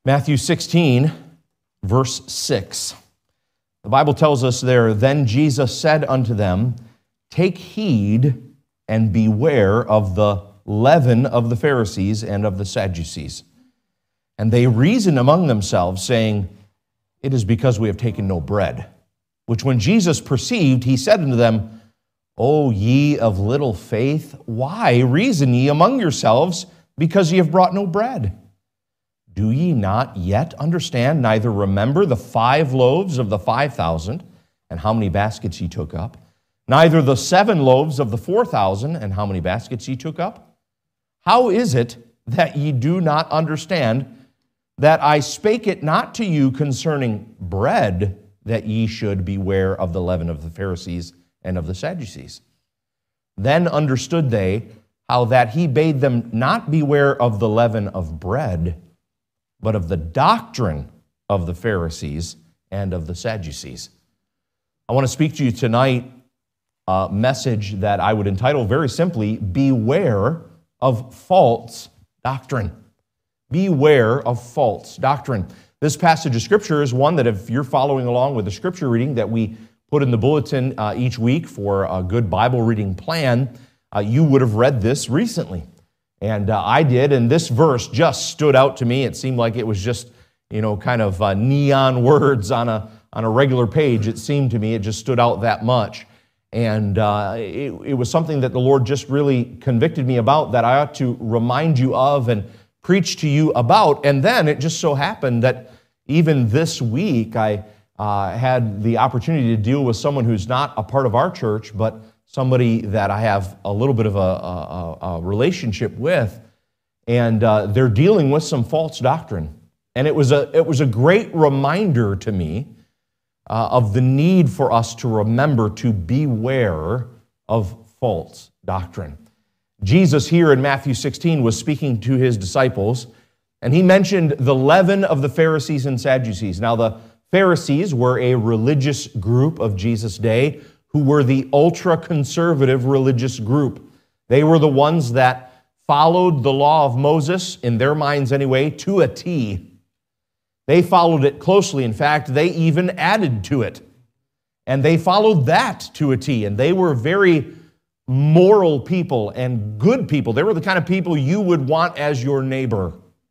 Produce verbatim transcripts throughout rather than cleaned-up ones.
Matthew sixteen, verse six. The Bible tells us there, "Then Jesus said unto them, Take heed and beware of the leaven of the Pharisees and of the Sadducees. And they reasoned among themselves, saying, It is because we have taken no bread. Which when Jesus perceived, he said unto them, O ye of little faith, why reason ye among yourselves, because ye have brought no bread? Do ye not yet understand, neither remember the five loaves of the five thousand, and how many baskets ye took up? Neither the seven loaves of the four thousand, and how many baskets ye took up? How is it that ye do not understand that I spake it not to you concerning bread, that ye should beware of the leaven of the Pharisees and of the Sadducees? Then understood they how that he bade them not beware of the leaven of bread, but of the doctrine of the Pharisees and of the Sadducees." I want to speak to you tonight a message that I would entitle very simply, Beware of False Doctrine. Beware of false doctrine. This passage of Scripture is one that if you're following along with the Scripture reading that we put in the bulletin uh, each week for a good Bible reading plan, uh, you would have read this recently. And uh, I did, and this verse just stood out to me. It seemed like it was just, you know, kind of uh, neon words on a on a regular page. It seemed to me, it just stood out that much. And uh, it, it was something that the Lord just really convicted me about that I ought to remind you of and preach to you about. And then it just so happened that even this week I uh, had the opportunity to deal with someone who's not a part of our church, but somebody that I have a little bit of a, a, a relationship with, and uh, they're dealing with some false doctrine. And it was a it was a great reminder to me uh, of the need for us to remember to beware of false doctrine. Jesus here in Matthew sixteen was speaking to his disciples, and he mentioned the leaven of the Pharisees and Sadducees. Now, the Pharisees were a religious group of Jesus' day who were the ultra-conservative religious group. They were the ones that followed the law of Moses, in their minds anyway, to a T. They followed it closely. In fact, they even added to it. And they followed that to a T. And they were very moral people and good people. They were the kind of people you would want as your neighbor.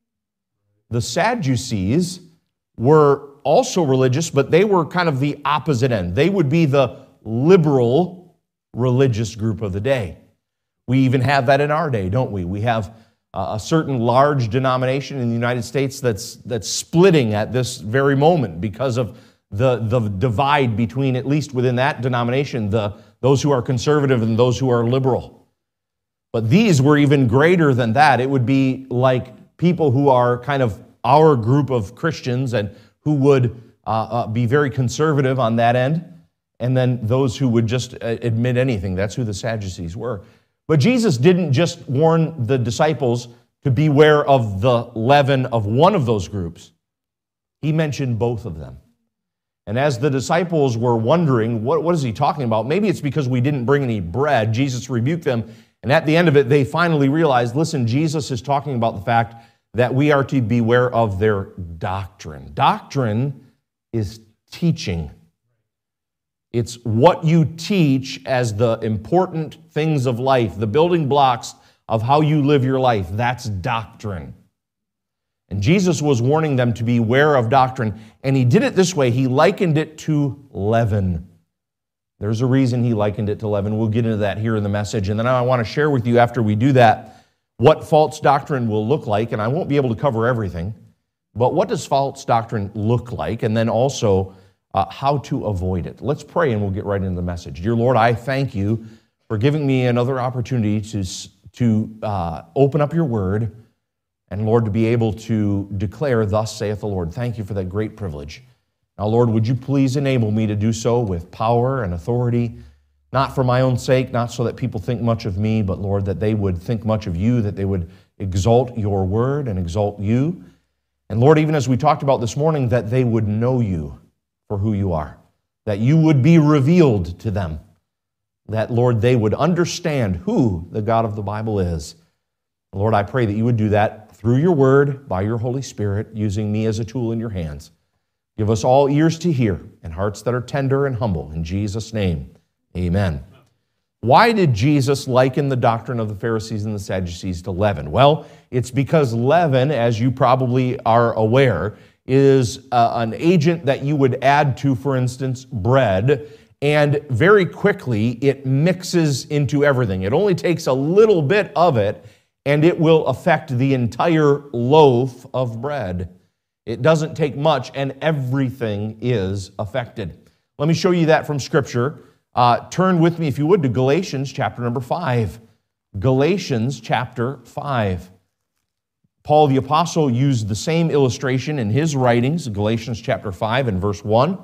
The Sadducees were also religious, but they were kind of the opposite end. They would be the liberal religious group of the day. We even have that in our day, don't we? We have a certain large denomination in the United States that's that's splitting at this very moment because of the, the divide between, at least within that denomination, the those who are conservative and those who are liberal. But these were even greater than that. It would be like people who are kind of our group of Christians and who would uh, uh, be very conservative on that end, and then those who would just admit anything. That's who the Sadducees were. But Jesus didn't just warn the disciples to beware of the leaven of one of those groups. He mentioned both of them. And as the disciples were wondering, what, what is he talking about? Maybe it's because we didn't bring any bread. Jesus rebuked them. And at the end of it, they finally realized, listen, Jesus is talking about the fact that we are to beware of their doctrine. Doctrine is teaching. It's what you teach as the important things of life, the building blocks of how you live your life. That's doctrine. And Jesus was warning them to beware of doctrine, and he did it this way. He likened it to leaven. There's a reason he likened it to leaven. We'll get into that here in the message, and then I want to share with you after we do that what false doctrine will look like, and I won't be able to cover everything, but what does false doctrine look like, and then also Uh, how to avoid it. Let's pray and we'll get right into the message. Dear Lord, I thank you for giving me another opportunity to, to uh, open up your word and, Lord, to be able to declare, thus saith the Lord. Thank you for that great privilege. Now, Lord, would you please enable me to do so with power and authority, not for my own sake, not so that people think much of me, but, Lord, that they would think much of you, that they would exalt your word and exalt you. And, Lord, even as we talked about this morning, that they would know you for who you are, that you would be revealed to them, that, Lord, they would understand who the God of the Bible is. Lord, I pray that you would do that through your word, by your Holy Spirit, using me as a tool in your hands. Give us all ears to hear and hearts that are tender and humble. In Jesus' name, amen. Why did Jesus liken the doctrine of the Pharisees and the Sadducees to leaven? Well, it's because leaven, as you probably are aware, is uh, an agent that you would add to, for instance, bread, and very quickly it mixes into everything. It only takes a little bit of it, and it will affect the entire loaf of bread. It doesn't take much, and everything is affected. Let me show you that from Scripture. Uh, turn with me, if you would, to Galatians chapter number five. Galatians chapter five. Paul the Apostle used the same illustration in his writings, Galatians chapter five and verse one.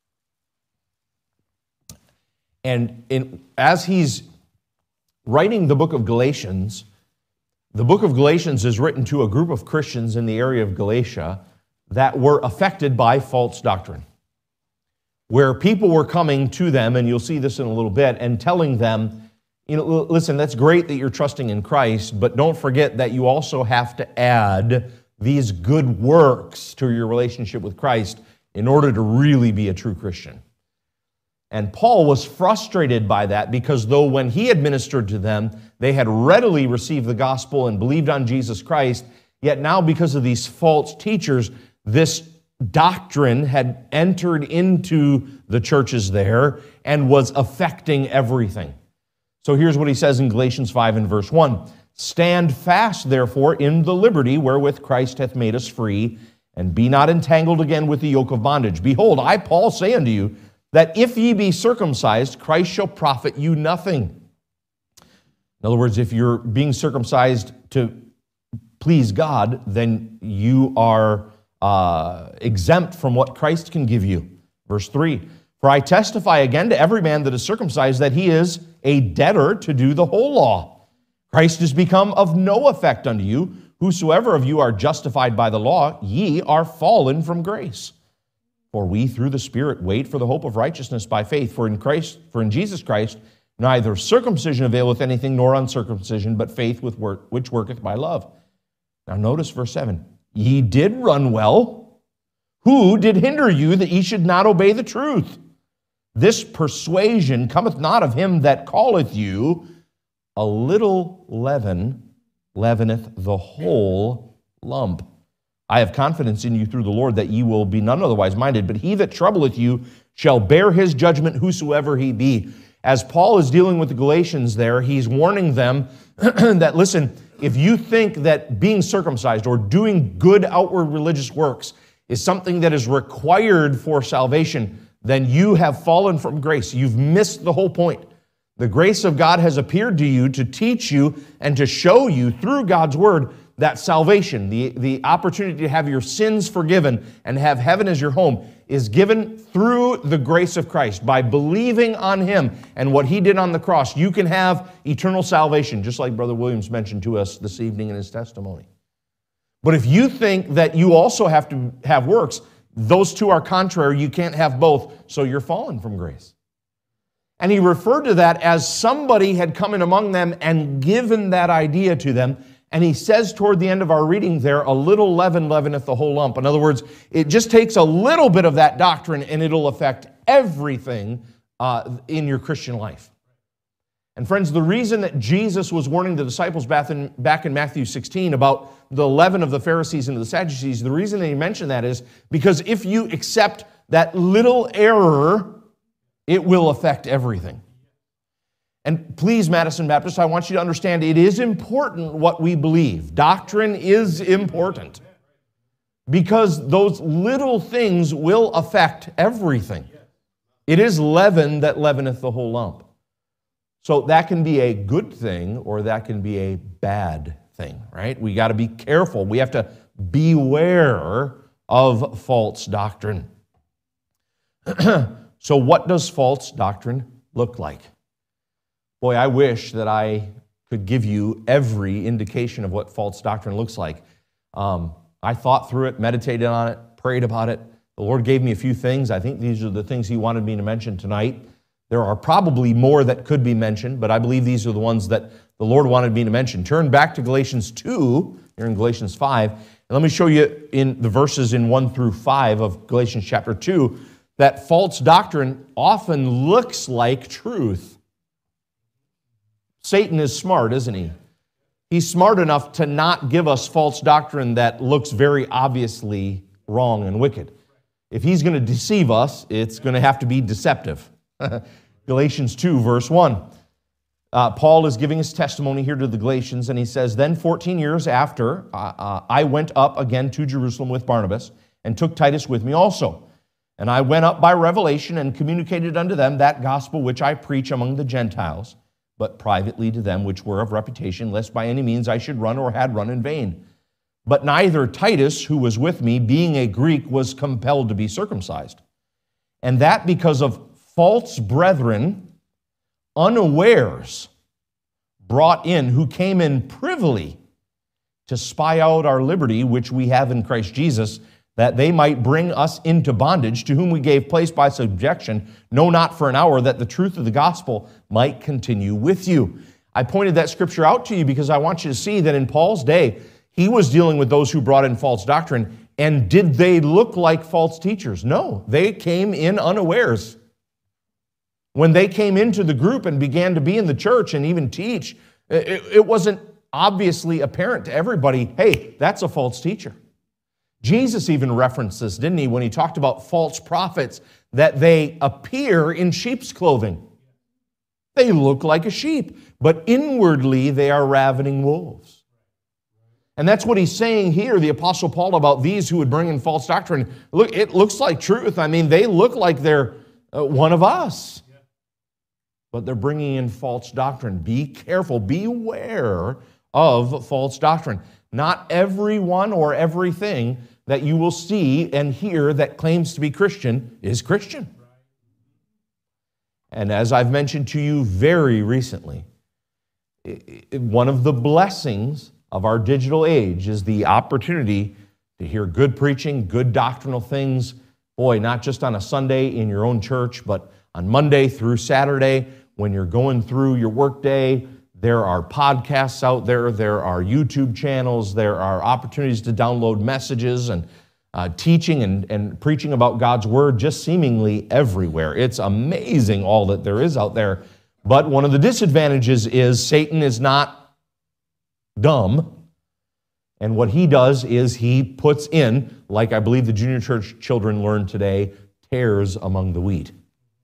And in, as he's writing the book of Galatians, the book of Galatians is written to a group of Christians in the area of Galatia that were affected by false doctrine, where people were coming to them, and you'll see this in a little bit, and telling them, you know, listen, that's great that you're trusting in Christ, but don't forget that you also have to add these good works to your relationship with Christ in order to really be a true Christian. And Paul was frustrated by that because though when he administered to them, they had readily received the gospel and believed on Jesus Christ, yet now because of these false teachers, this doctrine had entered into the churches there and was affecting everything. So here's what he says in Galatians five and verse one. Stand fast, therefore, in the liberty wherewith Christ hath made us free, and be not entangled again with the yoke of bondage. Behold, I, Paul, say unto you, that if ye be circumcised, Christ shall profit you nothing. In other words, if you're being circumcised to please God, then you are uh, exempt from what Christ can give you. Verse three, for I testify again to every man that is circumcised that he is a debtor to do the whole law. Christ is become of no effect unto you. Whosoever of you are justified by the law, ye are fallen from grace. For we through the Spirit wait for the hope of righteousness by faith. For in Christ, for in Jesus Christ, neither circumcision availeth anything nor uncircumcision, but faith with work, which worketh by love. Now notice verse seven. Ye did run well. Who did hinder you that ye should not obey the truth? This persuasion cometh not of him that calleth you. A little leaven leaveneth the whole lump. I have confidence in you through the Lord that ye will be none otherwise minded, but he that troubleth you shall bear his judgment, whosoever he be. As Paul is dealing with the Galatians there, he's warning them that, listen, if you think that being circumcised or doing good outward religious works is something that is required for salvation, then you have fallen from grace. You've missed the whole point. The grace of God has appeared to you to teach you and to show you through God's word that salvation, the, the opportunity to have your sins forgiven and have heaven as your home, is given through the grace of Christ. By believing on him and what he did on the cross, you can have eternal salvation, just like Brother Williams mentioned to us this evening in his testimony. But if you think that you also have to have works, those two are contrary. You can't have both, so you're fallen from grace. And he referred to that as somebody had come in among them and given that idea to them. And he says toward the end of our reading there, a little leaven leaveneth the whole lump. In other words, it just takes a little bit of that doctrine and it'll affect everything uh, in your Christian life. And friends, the reason that Jesus was warning the disciples back in, back in Matthew sixteen about the leaven of the Pharisees and the Sadducees, the reason that he mentioned that is because if you accept that little error, it will affect everything. And please, Madison Baptist, I want you to understand it is important what we believe. Doctrine is important because those little things will affect everything. It is leaven that leaveneth the whole lump. So that can be a good thing or that can be a bad thing, right? We got to be careful. We have to beware of false doctrine. So what does false doctrine look like? Boy, I wish that I could give you every indication of what false doctrine looks like. Um, I thought through it, meditated on it, prayed about it. The Lord gave me a few things. I think these are the things he wanted me to mention tonight. There are probably more that could be mentioned, but I believe these are the ones that the Lord wanted me to mention. Turn back to Galatians two, here in Galatians five, and let me show you in the verses in one through five of Galatians chapter two that false doctrine often looks like truth. Satan is smart, isn't he? He's smart enough to not give us false doctrine that looks very obviously wrong and wicked. If he's going to deceive us, it's going to have to be deceptive. Galatians two, verse one. Uh, Paul is giving his testimony here to the Galatians, and he says, Then fourteen years after, uh, uh, I went up again to Jerusalem with Barnabas, and took Titus with me also. And I went up by revelation, and communicated unto them that gospel which I preach among the Gentiles, but privately to them which were of reputation, lest by any means I should run or had run in vain. But neither Titus, who was with me, being a Greek, was compelled to be circumcised. And that because of false brethren, unawares, brought in, who came in privily to spy out our liberty, which we have in Christ Jesus, that they might bring us into bondage, to whom we gave place by subjection, no, not for an hour, that the truth of the gospel might continue with you. I pointed that scripture out to you because I want you to see that in Paul's day, he was dealing with those who brought in false doctrine. And did they look like false teachers? No, they came in unawares. When they came into the group and began to be in the church and even teach, it, it wasn't obviously apparent to everybody, hey, that's a false teacher. Jesus even referenced this, didn't he, when he talked about false prophets, that they appear in sheep's clothing. They look like a sheep, but inwardly they are ravening wolves. And that's what he's saying here, the Apostle Paul, about these who would bring in false doctrine. Look, it looks like truth. I mean, they look like they're uh, one of us. But they're bringing in false doctrine. Be careful, beware of false doctrine. Not everyone or everything that you will see and hear that claims to be Christian is Christian. And as I've mentioned to you very recently, one of the blessings of our digital age is the opportunity to hear good preaching, good doctrinal things, boy, not just on a Sunday in your own church, but on Monday through Saturday, when you're going through your workday. There are podcasts out there, there are YouTube channels, there are opportunities to download messages and uh, teaching and, and preaching about God's Word just seemingly everywhere. It's amazing all that there is out there. But one of the disadvantages is Satan is not dumb. And what he does is he puts in, like I believe the junior church children learned today, tares among the wheat.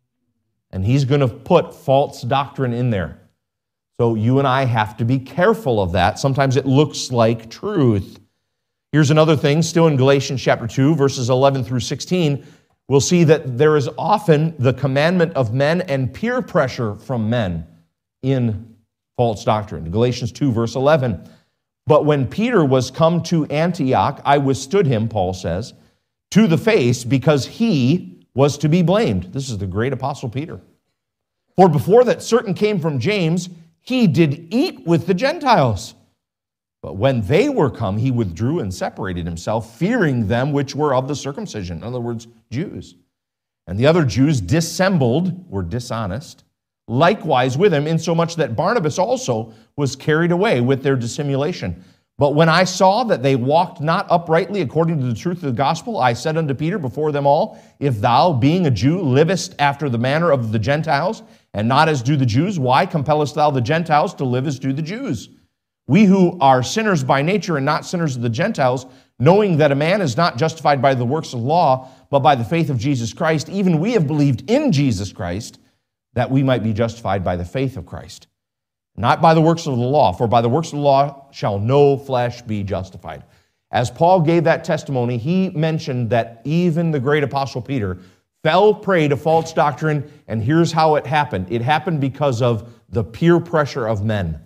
And he's going to put false doctrine in there. So you and I have to be careful of that. Sometimes it looks like truth. Here's another thing, still in Galatians chapter two, verses eleven through sixteen. We'll see that there is often the commandment of men and peer pressure from men in false doctrine. Galatians two, verse eleven. But when Peter was come to Antioch, I withstood him, Paul says, to the face, because he was to be blamed. This is the great apostle Peter. For before that certain came from James, he did eat with the Gentiles. But when they were come, he withdrew and separated himself, fearing them which were of the circumcision, in other words, Jews. And the other Jews dissembled, were dishonest, likewise with him, insomuch that Barnabas also was carried away with their dissimulation. But when I saw that they walked not uprightly according to the truth of the gospel, I said unto Peter before them all, If thou, being a Jew, livest after the manner of the Gentiles, and not as do the Jews, why compellest thou the Gentiles to live as do the Jews? We who are sinners by nature and not sinners of the Gentiles, knowing that a man is not justified by the works of the law, but by the faith of Jesus Christ, even we have believed in Jesus Christ, that we might be justified by the faith of Christ. Not by the works of the law, for by the works of the law shall no flesh be justified. As Paul gave that testimony, he mentioned that even the great apostle Peter fell prey to false doctrine, and here's how it happened. It happened because of the peer pressure of men.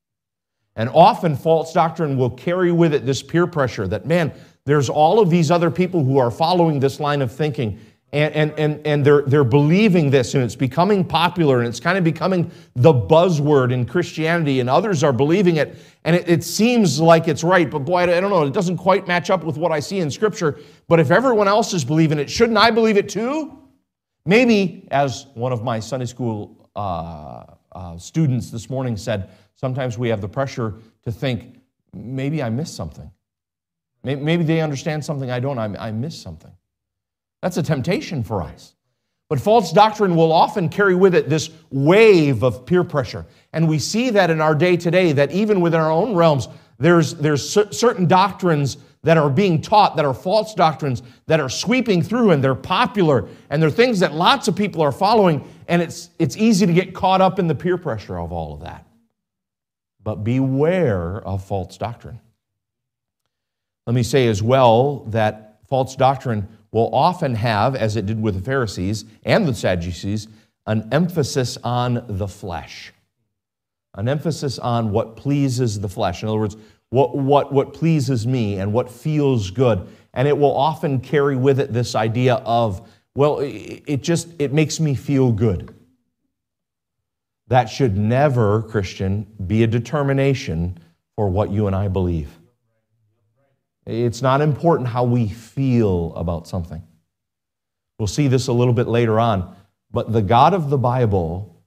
And often false doctrine will carry with it this peer pressure that, man, there's all of these other people who are following this line of thinking, and, and, and, and they're, they're believing this, and it's becoming popular, and it's kind of becoming the buzzword in Christianity, and others are believing it, and it, it seems like it's right, but boy, I don't know, it doesn't quite match up with what I see in Scripture. But if everyone else is believing it, shouldn't I believe it too? Maybe, as one of my Sunday school uh, uh, students this morning said, sometimes we have the pressure to think, maybe I missed something. Maybe they understand something I don't, I missed something. That's a temptation for us. But false doctrine will often carry with it this wave of peer pressure. And we see that in our day today, that even within our own realms, there's, there's certain doctrines that are being taught that are false doctrines that are sweeping through, and they're popular, and they're things that lots of people are following, and it's, it's easy to get caught up in the peer pressure of all of that. But beware of false doctrine. Let me say as well that false doctrine will often have, as it did with the Pharisees and the Sadducees, an emphasis on the flesh. An emphasis on what pleases the flesh. In other words, what, what, what pleases me and what feels good. And it will often carry with it this idea of, well, it just, it makes me feel good. That should never, Christian, be a determination for what you and I believe. It's not important how we feel about something. We'll see this a little bit later on. But the God of the Bible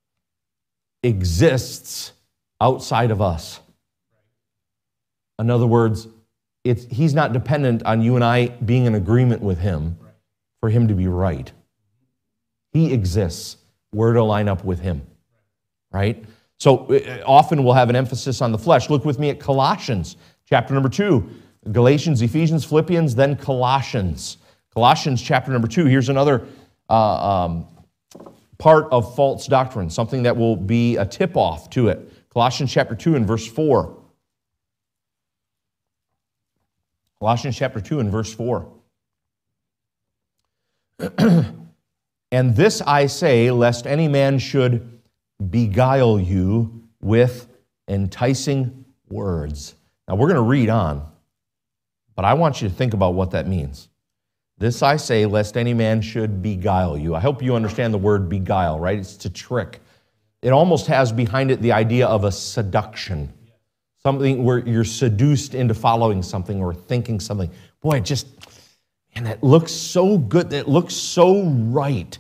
exists outside of us. In other words, it's, He's not dependent on you and I being in agreement with Him for Him to be right. He exists. We're to line up with Him. Right? So often we'll have an emphasis on the flesh. Look with me at Colossians, chapter number two. Galatians, Ephesians, Philippians, then Colossians. Colossians chapter number two. Here's another uh, um, part of false doctrine, something that will be a tip-off to it. Colossians chapter two and verse four. Colossians chapter two and verse four. And this I say, lest any man should beguile you with enticing words. Now we're going to read on. But I want you to think about what that means. This I say, lest any man should beguile you. I hope you understand the word beguile, right? It's to trick. It almost has behind it the idea of a seduction. Something where you're seduced into following something or thinking something. Boy, it just, and it looks so good. It looks so right.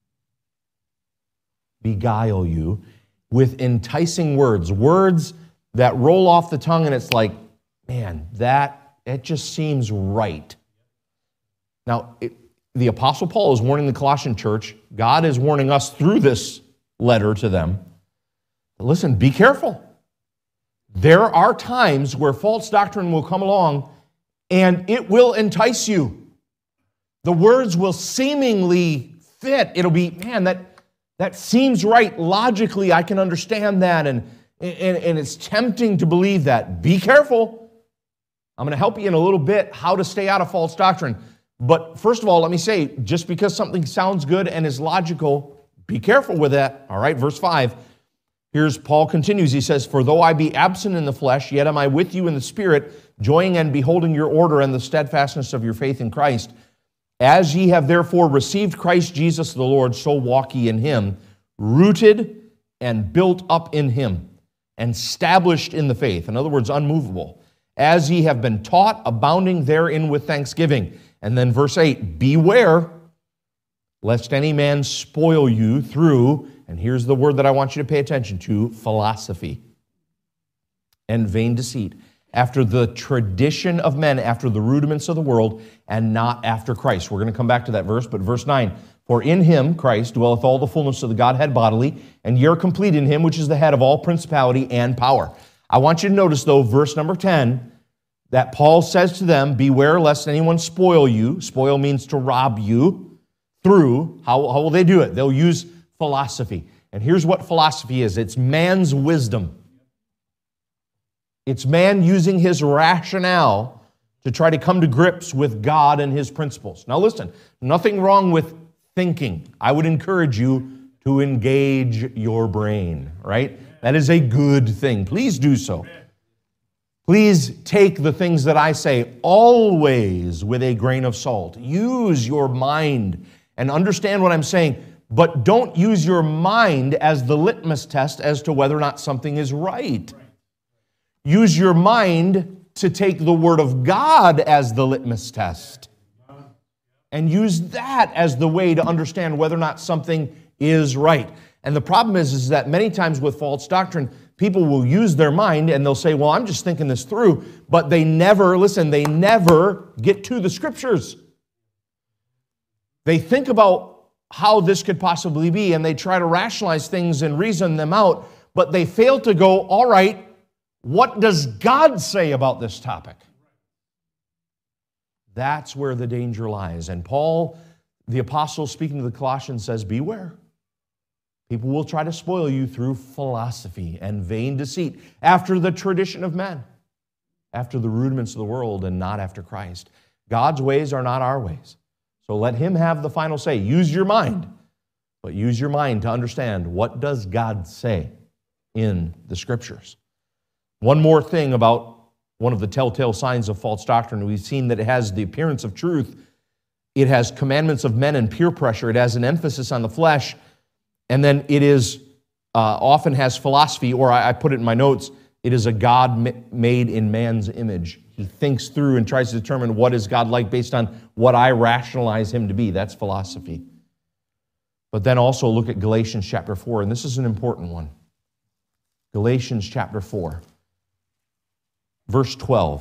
Beguile you with enticing words. Words that roll off the tongue and it's like, man, that It just seems right. Now, it, the Apostle Paul is warning the Colossian church. God is warning us through this letter to them. Listen, be careful. There are times where false doctrine will come along and it will entice you. The words will seemingly fit. It'll be, man, that, that seems right. Logically, I can understand that, and, and, and it's tempting to believe that. Be careful. I'm going to help you in a little bit how to stay out of false doctrine. But first of all, let me say, just because something sounds good and is logical, be careful with that. All right, verse five. Here's Paul continues. He says, for though I be absent in the flesh, yet am I with you in the Spirit, joying and beholding your order and the steadfastness of your faith in Christ. As ye have therefore received Christ Jesus the Lord, so walk ye in Him, rooted and built up in Him, and established in the faith. In other words, unmovable. As ye have been taught, abounding therein with thanksgiving. And then verse eight, beware, lest any man spoil you through, and here's the word that I want you to pay attention to, philosophy and vain deceit, after the tradition of men, after the rudiments of the world, and not after Christ. We're going to come back to that verse, but verse nine, for in Him, Christ, dwelleth all the fullness of the Godhead bodily, and ye are complete in Him, which is the head of all principality and power. I want you to notice, though, verse number ten, that Paul says to them, beware lest anyone spoil you. Spoil means to rob you through. How, how will they do it? They'll use philosophy. And here's what philosophy is. It's man's wisdom. It's man using his rationale to try to come to grips with God and His principles. Now listen, nothing wrong with thinking. I would encourage you to engage your brain, right? That is a good thing. Please do so. Please take the things that I say always with a grain of salt. Use your mind and understand what I'm saying, but don't use your mind as the litmus test as to whether or not something is right. Use your mind to take the Word of God as the litmus test. and use that as the way to understand whether or not something is right. And the problem is, is that many times with false doctrine, people will use their mind and they'll say, well, I'm just thinking this through, but they never, listen, they never get to the Scriptures. They think about how this could possibly be, and they try to rationalize things and reason them out, but they fail to go, all right, what does God say about this topic? That's where the danger lies. And Paul, the apostle, speaking to the Colossians, says, beware. People will try to spoil you through philosophy and vain deceit, after the tradition of men, after the rudiments of the world, and not after Christ. God's ways are not our ways. So let Him have the final say. Use your mind, but use your mind to understand, what does God say in the Scriptures? One more thing about one of the telltale signs of false doctrine. We've seen that it has the appearance of truth. It has commandments of men and peer pressure. It has an emphasis on the flesh. And then it is uh, often has philosophy, or I, I put it in my notes, it is a God ma- made in man's image. He thinks through and tries to determine what is God like based on what I rationalize Him to be. That's philosophy. But then also look at Galatians chapter four, and this is an important one. Galatians chapter four, verse twelve.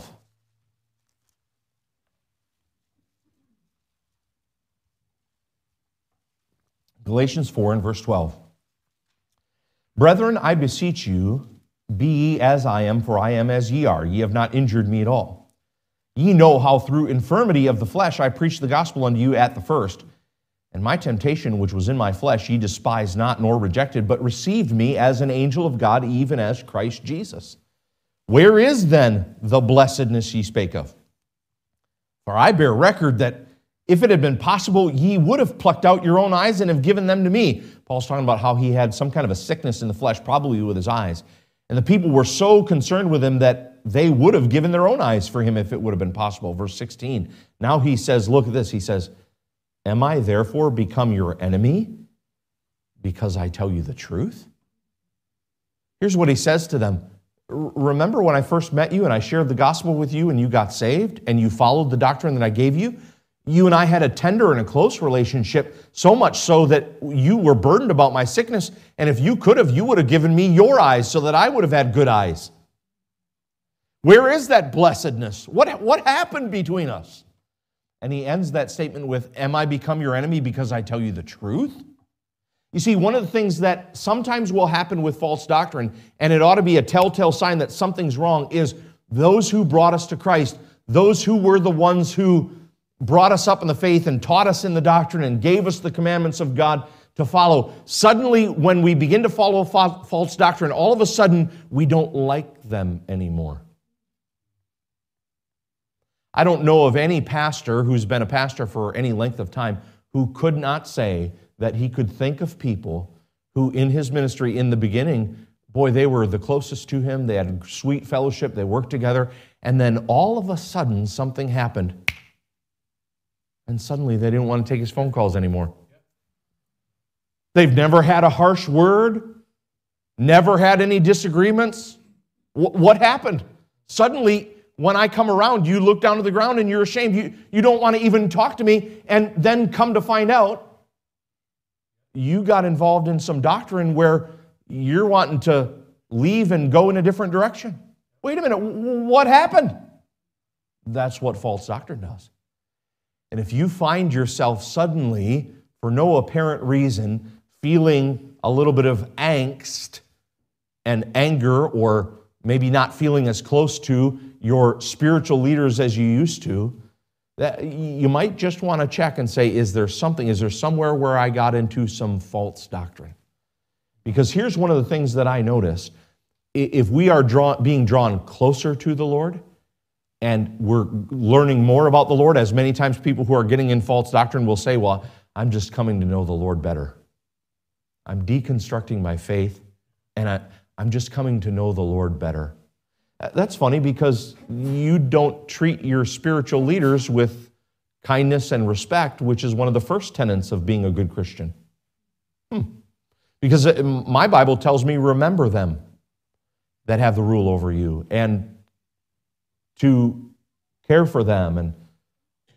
Galatians four and verse twelve. Brethren, I beseech you, be ye as I am, for I am as ye are. Ye have not injured me at all. Ye know how through infirmity of the flesh I preached the gospel unto you at the first. And my temptation, which was in my flesh, ye despised not, nor rejected, but received me as an angel of God, even as Christ Jesus. Where is then the blessedness ye spake of? For I bear record that if it had been possible, ye would have plucked out your own eyes and have given them to me. Paul's talking about how he had some kind of a sickness in the flesh, probably with his eyes. And the people were so concerned with him that they would have given their own eyes for him if it would have been possible. Verse sixteen. Now he says, look at this. He says, am I therefore become your enemy because I tell you the truth? Here's what he says to them. Remember when I first met you and I shared the gospel with you and you got saved and you followed the doctrine that I gave you? You and I had a tender and a close relationship, so much so that you were burdened about my sickness, and if you could have, you would have given me your eyes so that I would have had good eyes. Where is that blessedness? What, what happened between us? And he ends that statement with, am I become your enemy because I tell you the truth? You see, one of the things that sometimes will happen with false doctrine, and it ought to be a telltale sign that something's wrong, is those who brought us to Christ, those who were the ones who brought us up in the faith and taught us in the doctrine and gave us the commandments of God to follow. Suddenly, when we begin to follow fa- false doctrine, all of a sudden, we don't like them anymore. I don't know of any pastor who's been a pastor for any length of time who could not say that he could think of people who in his ministry in the beginning, boy, they were the closest to him, they had sweet fellowship, they worked together, and then all of a sudden something happened. And suddenly they didn't want to take his phone calls anymore. They've never had a harsh word, never had any disagreements. W- what happened? Suddenly, when I come around, you look down to the ground and you're ashamed. You, you don't want to even talk to me. And then come to find out, you got involved in some doctrine where you're wanting to leave and go in a different direction. Wait a minute, what happened? That's what false doctrine does. And if you find yourself suddenly, for no apparent reason, feeling a little bit of angst and anger, or maybe not feeling as close to your spiritual leaders as you used to, that you might just want to check and say, is there something, is there somewhere where I got into some false doctrine? Because here's one of the things that I notice. If we are draw, being drawn closer to the Lord, and we're learning more about the Lord, as many times people who are getting in false doctrine will say, well, I'm just coming to know the Lord better. I'm deconstructing my faith, and I, I'm just coming to know the Lord better. That's funny because you don't treat your spiritual leaders with kindness and respect, which is one of the first tenets of being a good Christian. Hmm. Because my Bible tells me, remember them that have the rule over you, and to care for them and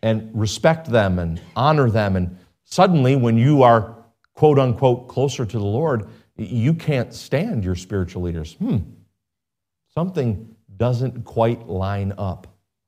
and respect them and honor them. And suddenly, when you are, quote unquote, closer to the Lord, you can't stand your spiritual leaders. Hmm, something doesn't quite line up.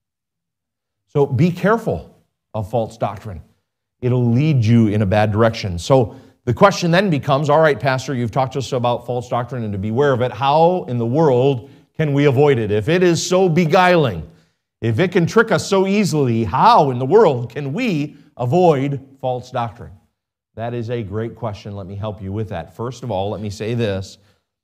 So be careful of false doctrine. It'll lead you in a bad direction. So the question then becomes, all right, Pastor, you've talked to us about false doctrine and to beware of it. How in the world can we avoid it? If it is so beguiling, if it can trick us so easily, how in the world can we avoid false doctrine? That is a great question. Let me help you with that. First of all, let me say this.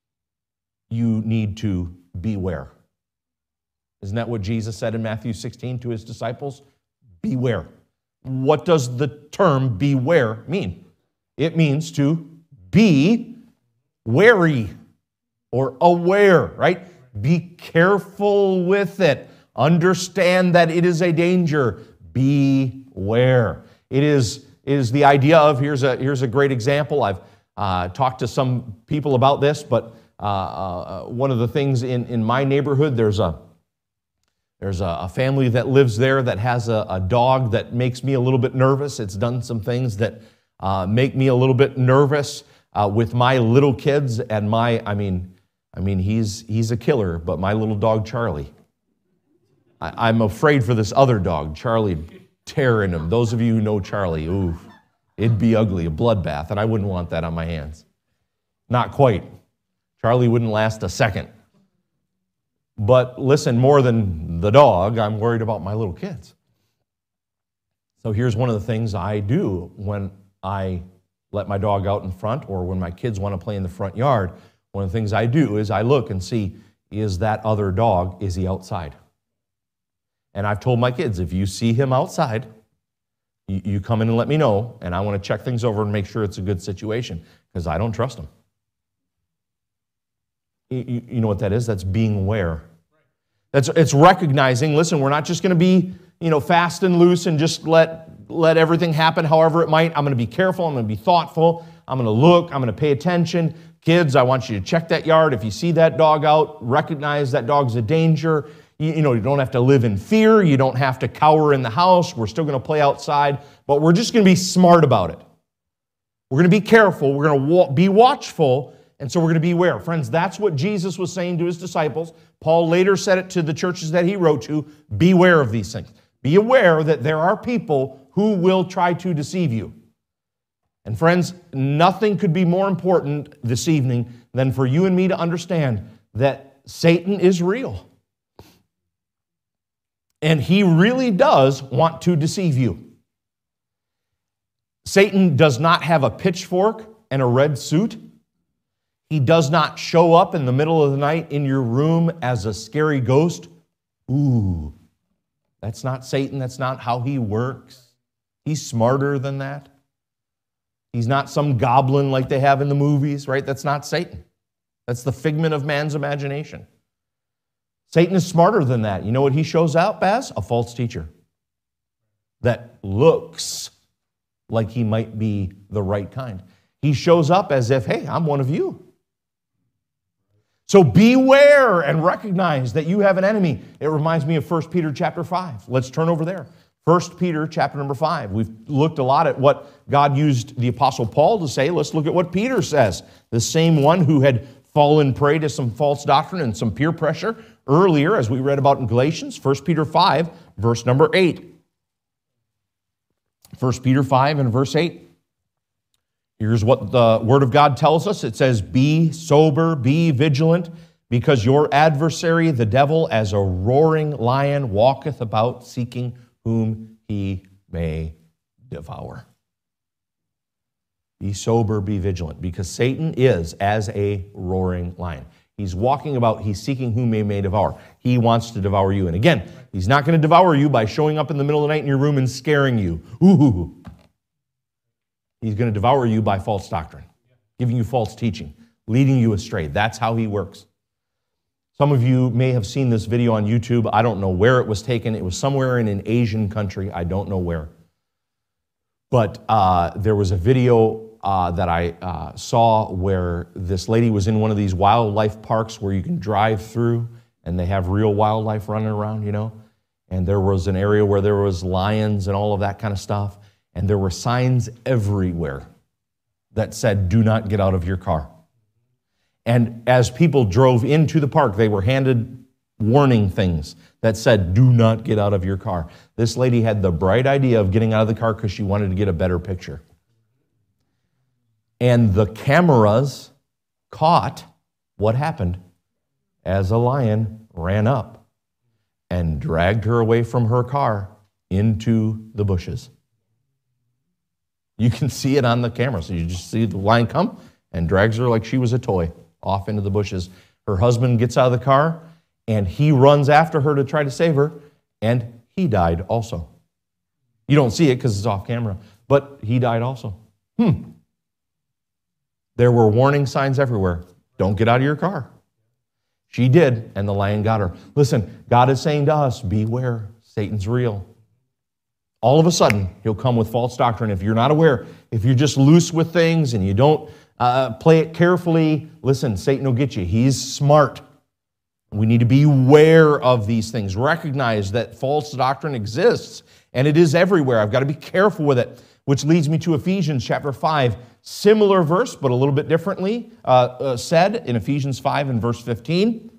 You need to beware. Isn't that what Jesus said in Matthew sixteen to his disciples? Beware. What does the term beware mean? It means to be wary or aware, right? Be careful with it. Understand that it is a danger. Beware. It is, is the idea of, here's a, here's a great example. I've uh, talked to some people about this, but uh, uh, one of the things in, in my neighborhood, there's a There's a family that lives there that has a, a dog that makes me a little bit nervous. It's done some things that uh, make me a little bit nervous uh, with my little kids and my, I mean, I mean, he's he's a killer, but my little dog, Charlie, I, I'm afraid for this other dog, Charlie, tearing him. Those of you who know Charlie, ooh, it'd be ugly, a bloodbath, and I wouldn't want that on my hands. Not quite. Charlie wouldn't last a second. But listen, more than the dog, I'm worried about my little kids. So here's one of the things I do when I let my dog out in front or when my kids want to play in the front yard. One of the things I do is I look and see, is that other dog, is he outside? And I've told my kids, if you see him outside, you, you come in and let me know, and I want to check things over and make sure it's a good situation, because I don't trust him. You, you know what that is? That's being aware. That's, it's recognizing, listen, we're not just going to be, you know, fast and loose and just let, let everything happen however it might. I'm going to be careful. I'm going to be thoughtful. I'm going to look. I'm going to pay attention. Kids, I want you to check that yard. If you see that dog out, recognize that dog's a danger. You, you know, you don't have to live in fear. You don't have to cower in the house. We're still going to play outside, but we're just going to be smart about it. We're going to be careful. We're going to wa- be watchful. And so we're going to be aware. Friends, that's what Jesus was saying to his disciples. Paul later said it to the churches that he wrote to. Beware of these things. Be aware that there are people who will try to deceive you. And friends, nothing could be more important this evening than for you and me to understand that Satan is real. And he really does want to deceive you. Satan does not have a pitchfork and a red suit. He does not show up in the middle of the night in your room as a scary ghost. Ooh, that's not Satan. That's not how he works. He's smarter than that. He's not some goblin like they have in the movies, right? That's not Satan. That's the figment of man's imagination. Satan is smarter than that. You know what he shows up as? A false teacher that looks like he might be the right kind. He shows up as if, hey, I'm one of you. So beware and recognize that you have an enemy. It reminds me of First Peter chapter five. Let's turn over there. First Peter chapter number five. We've looked a lot at what God used the Apostle Paul to say. Let's look at what Peter says. The same one who had fallen prey to some false doctrine and some peer pressure earlier, as we read about in Galatians. First Peter five, verse number eight. First Peter five and verse eight. Here's what the Word of God tells us. It says, be sober, be vigilant, because your adversary, the devil, as a roaring lion, walketh about seeking whom he may devour. Be sober, be vigilant, because Satan is as a roaring lion. He's walking about, he's seeking whom he may devour. He wants to devour you. And again, he's not going to devour you by showing up in the middle of the night in your room and scaring you. Ooh. He's going to devour you by false doctrine, giving you false teaching, leading you astray. That's how he works. Some of you may have seen this video on YouTube. I don't know where it was taken. It was somewhere in an Asian country. I don't know where. But uh, there was a video uh, that I uh, saw where this lady was in one of these wildlife parks where you can drive through and they have real wildlife running around, you know. and there was an area where there was lions and all of that kind of stuff, and there were signs everywhere that said, do not get out of your car. And as people drove into the park, they were handed warning things that said, do not get out of your car. This lady had the bright idea of getting out of the car because she wanted to get a better picture. And the cameras caught what happened as a lion ran up and dragged her away from her car into the bushes. You can see it on the camera. So you just see the lion come and drags her like she was a toy off into the bushes. Her husband gets out of the car and he runs after her to try to save her, and he died also. You don't see it because it's off camera, but he died also. Hmm. There were warning signs everywhere. Don't get out of your car. She did, and the lion got her. Listen, God is saying to us, beware, Satan's real. All of a sudden, he'll come with false doctrine. If you're not aware, if you're just loose with things and you don't uh, play it carefully, listen, Satan will get you. He's smart. We need to be aware of these things. Recognize that false doctrine exists, and it is everywhere. I've got to be careful with it, which leads me to Ephesians chapter five. Similar verse, but a little bit differently uh, uh, said in Ephesians five and verse fifteen.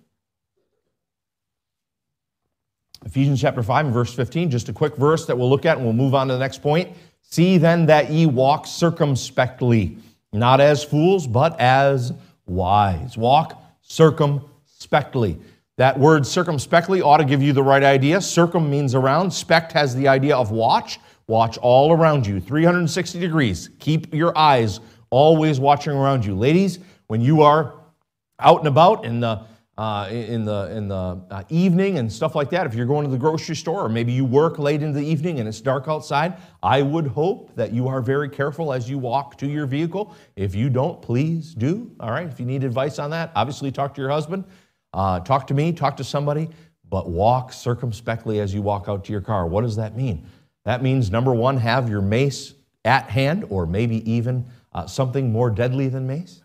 Ephesians chapter five and verse fifteen, just a quick verse that we'll look at and we'll move on to the next point. See then that ye walk circumspectly, not as fools, but as wise. Walk circumspectly. That word circumspectly ought to give you the right idea. Circum means around. Spect has the idea of watch. Watch all around you, three hundred sixty degrees. Keep your eyes always watching around you. Ladies, when you are out and about in the uh, in the in the uh, evening and stuff like that, if you're going to the grocery store or maybe you work late into the evening and it's dark outside, I would hope that you are very careful as you walk to your vehicle. If you don't, please do. All right. If you need advice on that, obviously talk to your husband, uh, talk to me, talk to somebody, but walk circumspectly as you walk out to your car. What does that mean? That means, number one, have your mace at hand, or maybe even uh, something more deadly than mace.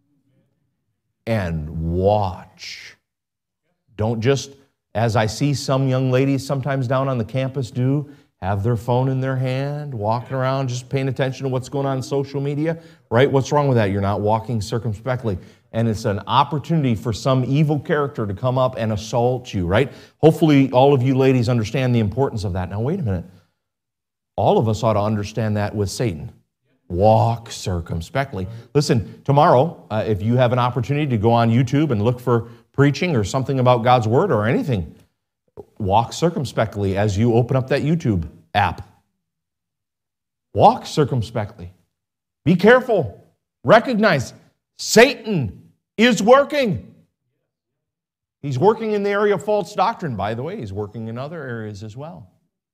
And watch. Don't just, as I see some young ladies sometimes down on the campus do, have their phone in their hand, walking around, just paying attention to what's going on in social media, right? What's wrong with that? You're not walking circumspectly. And it's an opportunity for some evil character to come up and assault you, right? Hopefully all of you ladies understand the importance of that. Now, wait a minute. All of us ought to understand that with Satan. Walk circumspectly. Listen, tomorrow, uh, if you have an opportunity to go on YouTube and look for preaching or something about God's Word or anything, walk circumspectly as you open up that YouTube app. Walk circumspectly. Be careful. Recognize Satan is working. He's working in the area of false doctrine. By the way, he's working in other areas as well.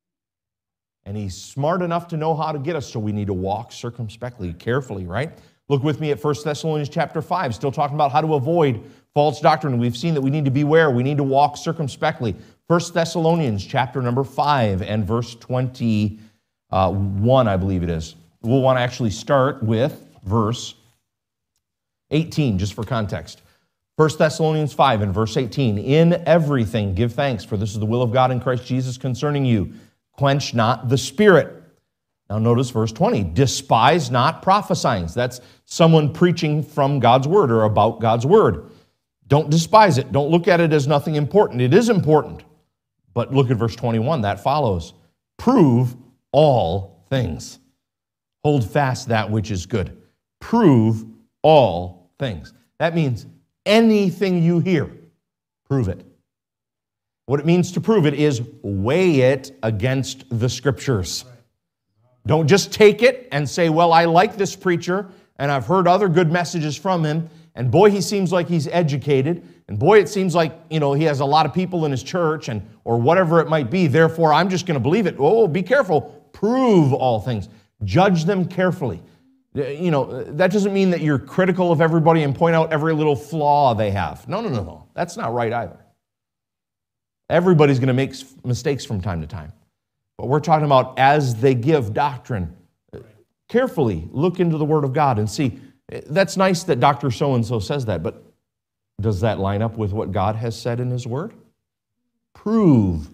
And he's smart enough to know how to get us, so we need to walk circumspectly, carefully, right? Look with me at First Thessalonians chapter five, still talking about how to avoid false doctrine. We've seen that we need to beware. We need to walk circumspectly. First Thessalonians chapter number five and verse twenty-one, I believe it is. We'll want to actually start with verse eighteen, just for context. First Thessalonians five and verse eighteen, in everything give thanks, for this is the will of God in Christ Jesus concerning you. Quench not the spirit. Now notice verse twenty. Despise not prophesying. That's someone preaching from God's word or about God's word. Don't despise it. Don't look at it as nothing important. It is important. But look at verse twenty-one. That follows. Prove all things. Hold fast that which is good. Prove all things. That means anything you hear, prove it. What it means to prove it is weigh it against the Scriptures. Don't just take it and say, well, I like this preacher, and I've heard other good messages from him, and boy, he seems like he's educated, and boy, it seems like, you know, he has a lot of people in his church, and or whatever it might be, therefore, I'm just going to believe it. Oh, be careful. Prove all things. Judge them carefully. You know, that doesn't mean that you're critical of everybody and point out every little flaw they have. No, no, no, no. That's not right either. Everybody's going to make mistakes from time to time. But we're talking about as they give doctrine, carefully look into the Word of God and see. That's nice that Doctor So-and-so says that, but does that line up with what God has said in His Word? Prove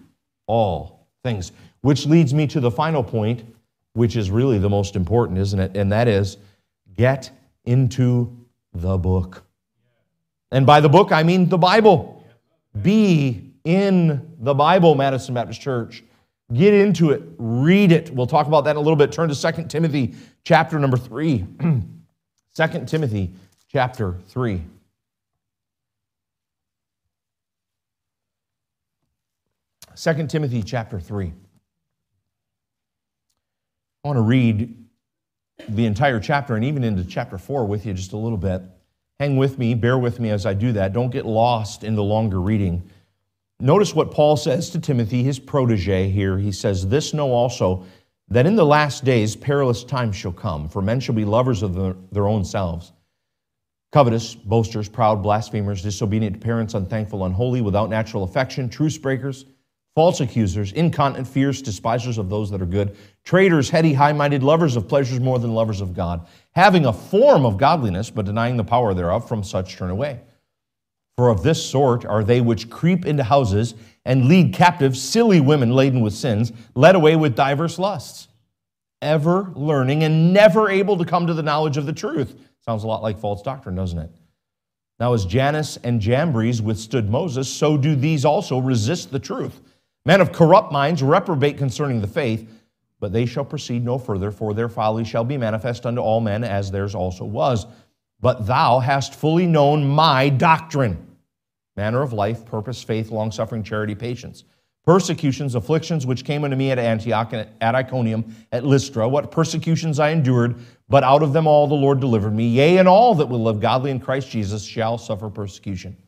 all things. Which leads me to the final point, which is really the most important, isn't it? And that is, get into the book. And by the book, I mean the Bible. Be in the Bible, Madison Baptist Church. Get into it. Read it. We'll talk about that in a little bit. Turn to Second Timothy chapter number three. Second Timothy chapter three. Second Timothy chapter three. I want to read the entire chapter and even into chapter four with you just a little bit. Hang with me, bear with me as I do that. Don't get lost in the longer reading. Notice what Paul says to Timothy, his protege here. He says, "This know also, that in the last days perilous times shall come, for men shall be lovers of their, their own selves, covetous, boasters, proud, blasphemers, disobedient to parents, unthankful, unholy, without natural affection, truce breakers, false accusers, incontinent, fierce, despisers of those that are good, traitors, heady, high-minded, lovers of pleasures more than lovers of God, having a form of godliness, but denying the power thereof. From such turn away. For of this sort are they which creep into houses and lead captive silly women laden with sins, led away with diverse lusts, ever learning and never able to come to the knowledge of the truth." Sounds a lot like false doctrine, doesn't it? "Now as Jannes and Jambres withstood Moses, so do these also resist the truth. Men of corrupt minds reprobate concerning the faith, but they shall proceed no further, for their folly shall be manifest unto all men, as theirs also was. But thou hast fully known my doctrine, manner of life, purpose, faith, long-suffering, charity, patience, persecutions, afflictions, which came unto me at Antioch, and at Iconium, at Lystra, what persecutions I endured, but out of them all the Lord delivered me. Yea, and all that will live godly in Christ Jesus shall suffer persecution.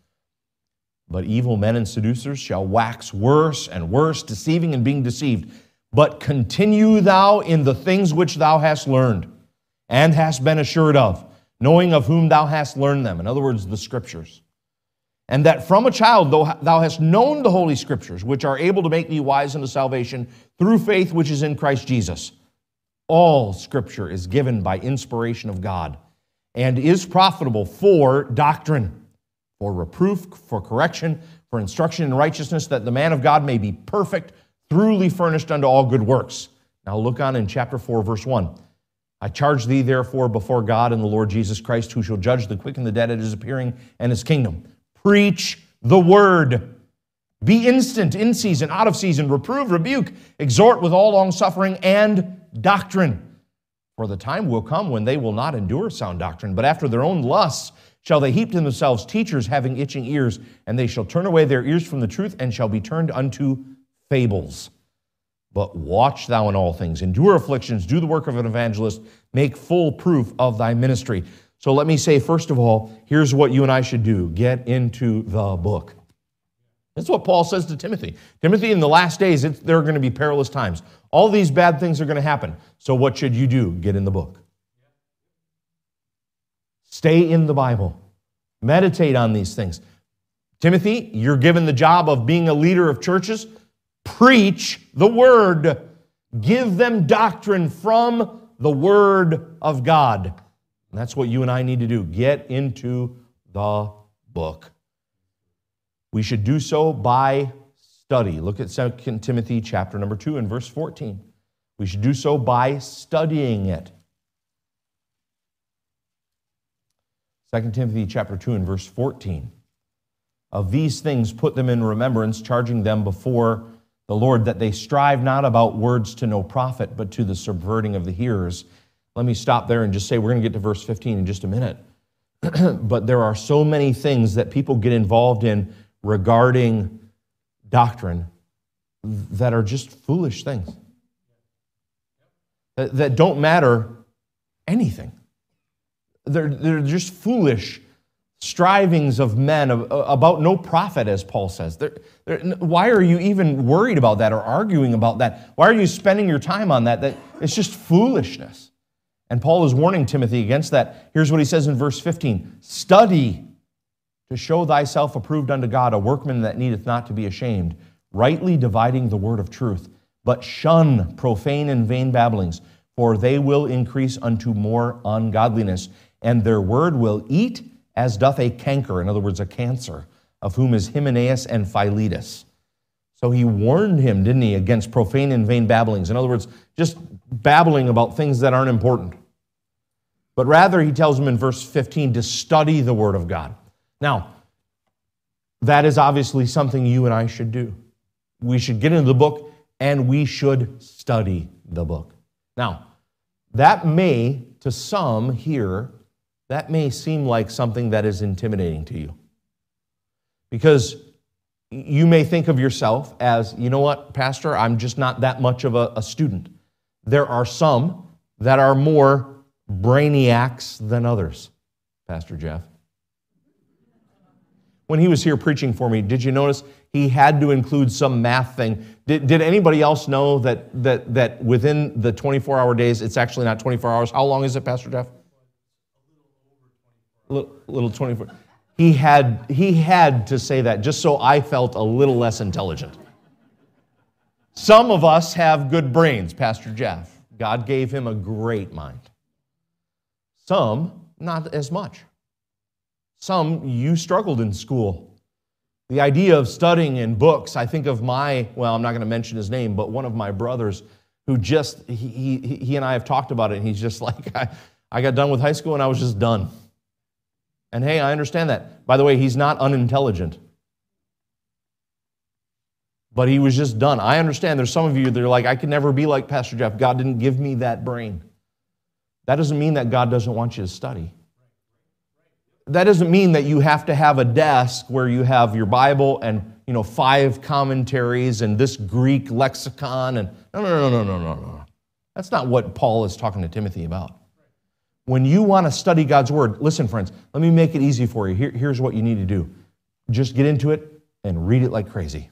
But evil men and seducers shall wax worse and worse, deceiving and being deceived. But continue thou in the things which thou hast learned, and hast been assured of, knowing of whom thou hast learned them." In other words, the Scriptures. "And that from a child thou hast known the Holy Scriptures, which are able to make thee wise unto salvation through faith which is in Christ Jesus. All Scripture is given by inspiration of God, and is profitable for doctrine, for reproof, for correction, for instruction in righteousness, that the man of God may be perfect, truly furnished unto all good works." Now look on in chapter four, verse one. "I charge thee therefore before God and the Lord Jesus Christ, who shall judge the quick and the dead at his appearing and his kingdom. Preach the word. Be instant, in season, out of season, reprove, rebuke, exhort with all longsuffering and doctrine. For the time will come when they will not endure sound doctrine, but after their own lusts shall they heap to themselves teachers having itching ears, and they shall turn away their ears from the truth, and shall be turned unto fables. But watch thou in all things, endure afflictions, do the work of an evangelist, make full proof of thy ministry." So let me say, first of all, here's what you and I should do. Get into the book. That's what Paul says to Timothy. Timothy, in the last days, it's, there are going to be perilous times. All these bad things are going to happen. So what should you do? Get in the book. Stay in the Bible. Meditate on these things. Timothy, you're given the job of being a leader of churches. Preach the word. Give them doctrine from the word of God. And that's what you and I need to do. Get into the book. We should do so by study. Look at Second Timothy chapter number two and verse fourteen. We should do so by studying it. Second Timothy chapter two and verse fourteen. "Of these things put them in remembrance, charging them before the Lord that they strive not about words to no profit, but to the subverting of the hearers." Let me stop there and just say we're going to get to verse fifteen in just a minute. But there are so many things that people get involved in regarding doctrine that are just foolish things, that don't matter anything. They're, they're just foolish strivings of men about no profit, as Paul says. They're, they're, why are you even worried about that or arguing about that? Why are you spending your time on that? That it's just foolishness. And Paul is warning Timothy against that. Here's what he says in verse fifteen. "Study to show thyself approved unto God, a workman that needeth not to be ashamed, rightly dividing the word of truth. But shun profane and vain babblings, for they will increase unto more ungodliness, and their word will eat as doth a canker," in other words, a cancer, "of whom is Hymenaeus and Philetus. So he warned him, didn't he, against profane and vain babblings. In other words, just babbling about things that aren't important. But rather, he tells him in verse fifteen to study the Word of God. Now, that is obviously something you and I should do. We should get into the book and we should study the book. Now, that may, to some here, that may seem like something that is intimidating to you. Because you may think of yourself as, you know what, Pastor, I'm just not that much of a, a student. There are some that are more brainiacs than others, Pastor Jeff. When he was here preaching for me, did you notice he had to include some math thing? Did, did anybody else know that, that, that within the twenty-four hour days, it's actually not twenty-four hours? How long is it, Pastor Jeff? A little, little twenty-four. He had, he had to say that just so I felt a little less intelligent. Some of us have good brains, Pastor Jeff. God gave him a great mind. Some, not as much. Some, you struggled in school. The idea of studying in books, I think of my, well, I'm not going to mention his name, but one of my brothers who just, he, he, he and I have talked about it, and he's just like, I, I got done with high school and I was just done. And hey, I understand that. By the way, he's not unintelligent. But he was just done. I understand there's some of you that are like, I could never be like Pastor Jeff. God didn't give me that brain. That doesn't mean that God doesn't want you to study. That doesn't mean that you have to have a desk where you have your Bible and, you know, five commentaries and this Greek lexicon and no, no, no, no, no, no, no. That's not what Paul is talking to Timothy about. When you want to study God's Word, listen, friends, let me make it easy for you. Here, here's what you need to do. Just get into it and read it like crazy.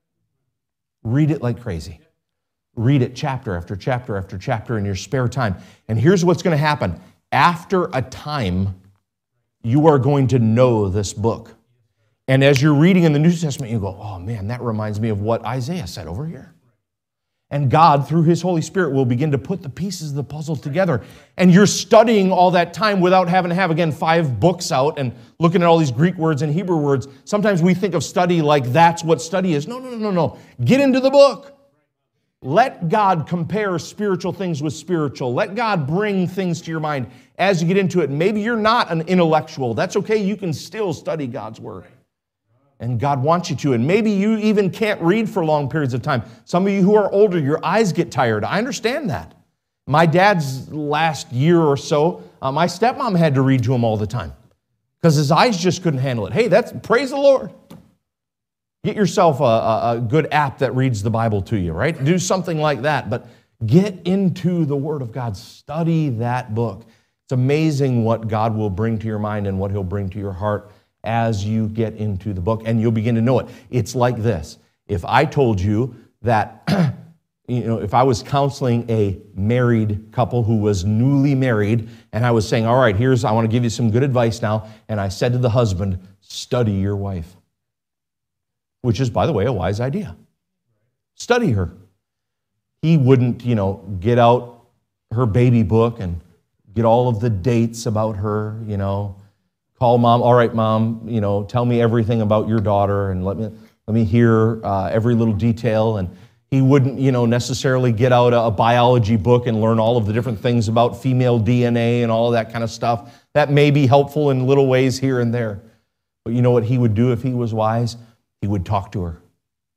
Read it like crazy. Read it chapter after chapter after chapter in your spare time. And here's what's going to happen. After a time, you are going to know this book. And as you're reading in the New Testament, you go, oh man, that reminds me of what Isaiah said over here. And God, through His Holy Spirit, will begin to put the pieces of the puzzle together. And you're studying all that time without having to have, again, five books out and looking at all these Greek words and Hebrew words. Sometimes we think of study like that's what study is. No, no, no, no, no. Get into the book. Let God compare spiritual things with spiritual. Let God bring things to your mind as you get into it. Maybe you're not an intellectual. That's okay. You can still study God's Word. And God wants you to. And maybe you even can't read for long periods of time. Some of you who are older, your eyes get tired. I understand that. My dad's last year or so, uh, my stepmom had to read to him all the time because his eyes just couldn't handle it. Hey, that's praise the Lord. Get yourself a, a, a good app that reads the Bible to you, right? Do something like that. But get into the Word of God. Study that book. It's amazing what God will bring to your mind and what He'll bring to your heart as you get into the book, and you'll begin to know it. It's like this. If I told you that, you know, if I was counseling a married couple who was newly married, and I was saying, all right, here's, I want to give you some good advice now, and I said to the husband, study your wife, which is, by the way, a wise idea. Study her. He wouldn't, you know, get out her baby book and get all of the dates about her, you know, call mom, all right, mom, you know, tell me everything about your daughter and let me let me hear uh, every little detail. And he wouldn't, you know, necessarily get out a, a biology book and learn all of the different things about female D N A and all of that kind of stuff. That may be helpful in little ways here and there. But you know what he would do if he was wise? He would talk to her.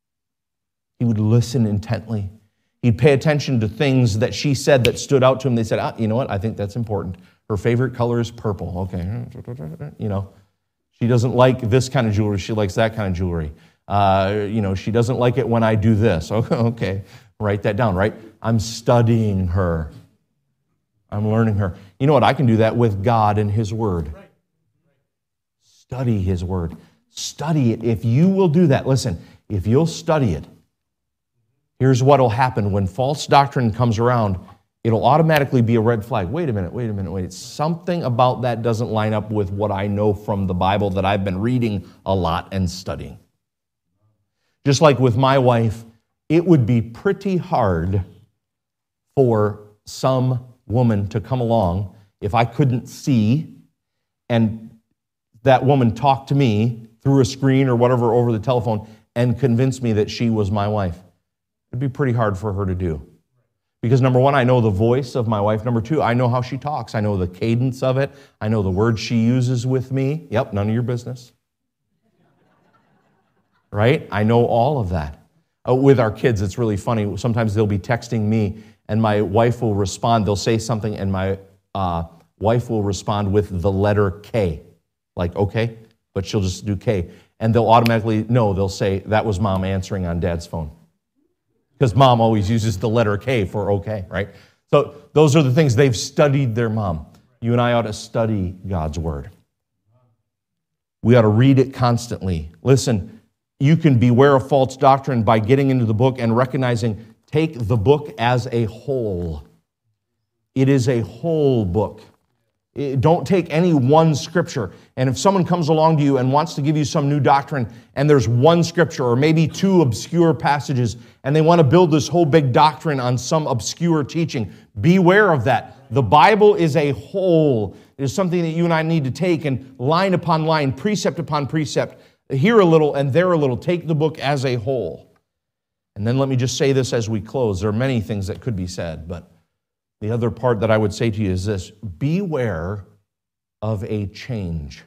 He would listen intently. He'd pay attention to things that she said that stood out to him. They said, ah, you know what, I think that's important. Her favorite color is purple. Okay, you know, she doesn't like this kind of jewelry. She likes that kind of jewelry. Uh, you know, she doesn't like it when I do this. Okay, write that down, right? I'm studying her. I'm learning her. You know what? I can do that with God and His Word. Study His Word. Study it. If you will do that, listen, if you'll study it, here's what will happen. When false doctrine comes around, it'll automatically be a red flag. Wait a minute, wait a minute, wait. Something about that doesn't line up with what I know from the Bible that I've been reading a lot and studying. Just like with my wife, it would be pretty hard for some woman to come along if I couldn't see and that woman talk to me through a screen or whatever over the telephone and convince me that she was my wife. It'd be pretty hard for her to do. Because number one, I know the voice of my wife. Number two, I know how she talks. I know the cadence of it. I know the words she uses with me. Yep, none of your business. Right? I know all of that. Uh, with our kids, it's really funny. Sometimes they'll be texting me, and my wife will respond. They'll say something, and my uh, wife will respond with the letter K. Like, okay, but she'll just do K. And they'll automatically know, they'll say, that was Mom answering on Dad's phone. Because Mom always uses the letter K for okay, right? So those are the things. They've studied their mom. You and I ought to study God's Word. We ought to read it constantly. Listen, you can beware of false doctrine by getting into the book and recognizing, take the book as a whole. It is a whole book. Don't take any one scripture. And if someone comes along to you and wants to give you some new doctrine, and there's one scripture or maybe two obscure passages, and they want to build this whole big doctrine on some obscure teaching, beware of that. The Bible is a whole. It is something that you and I need to take and line upon line, precept upon precept, here a little and there a little. Take the book as a whole. And then let me just say this as we close. There are many things that could be said, but the other part that I would say to you is this: beware of a change.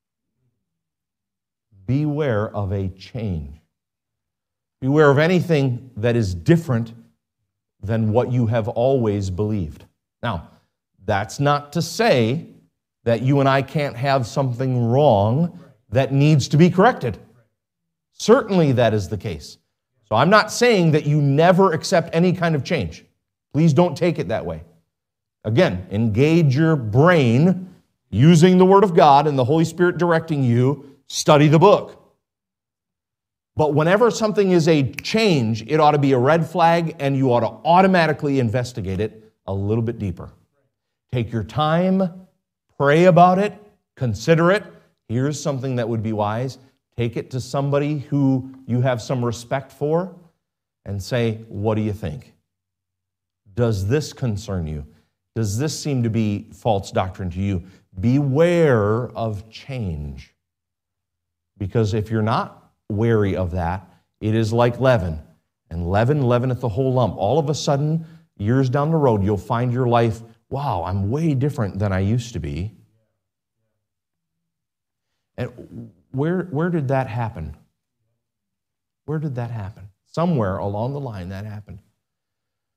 Beware of a change. Beware of anything that is different than what you have always believed. Now, that's not to say that you and I can't have something wrong that needs to be corrected. Certainly that is the case. So I'm not saying that you never accept any kind of change. Please don't take it that way. Again, engage your brain using the Word of God and the Holy Spirit directing you. Study the book. But whenever something is a change, it ought to be a red flag, and you ought to automatically investigate it a little bit deeper. Take your time, pray about it, consider it. Here's something that would be wise. Take it to somebody who you have some respect for and say, what do you think? Does this concern you? Does this seem to be false doctrine to you? Beware of change. Because if you're not wary of that, it is like leaven. And leaven leaveneth the whole lump. All of a sudden, years down the road, you'll find your life, wow, I'm way different than I used to be. And where, where did that happen? Where did that happen? Somewhere along the line that happened.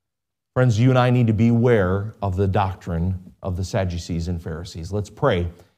Friends, you and I need to beware of the doctrine of the Sadducees and Pharisees. Let's pray,